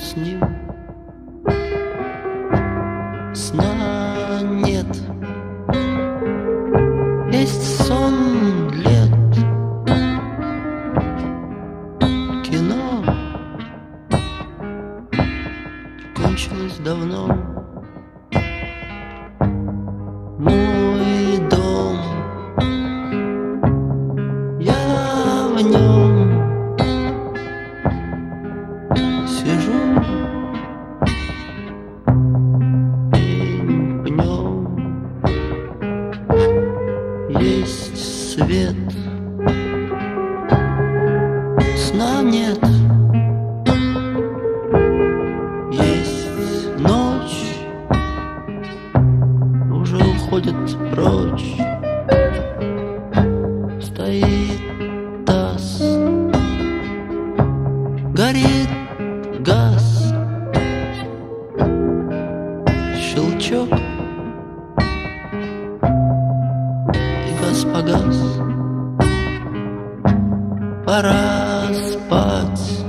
с ним. Сна нет, есть сон лет. Кино кончилось давно. Мой дом, я в нем сижу день днем. Есть свет, сна нет. Есть ночь, уже уходит прочь. Стоит таз, горит газ. Щелчок, и газ погас. Пора спать.